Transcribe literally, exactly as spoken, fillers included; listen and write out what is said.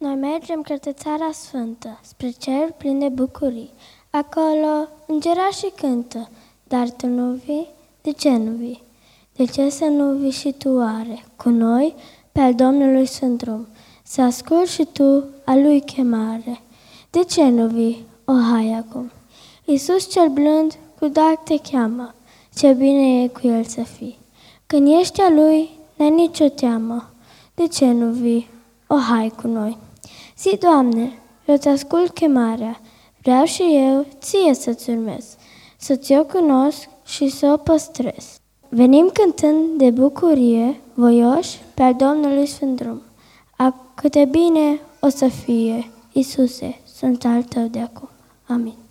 Noi mergem către Țara Sfântă, spre cer plin de bucurii. Acolo îngerașii cântă, dar tu nu vii? De ce nu vii? De ce să nu vii și tu oare cu noi pe al Domnului Sfânt drum? Să asculți și tu a Lui chemare. De ce nu vii? O, hai acum! Iisus cel blând cu drag te cheamă, ce bine e cu El să fii. Când ești a Lui, n-ai nicio teamă. De ce nu vii? O, hai cu noi! Zi, Doamne, eu-ți ascult chemarea, vreau și eu ție să-ți urmez, să-ți o cunosc și să o păstrez. Venim cântând de bucurie, voioși pe al Domnului Sfânt drum. A, cât de bine o să fie, Iisuse, sunt al tău de acum. Amin.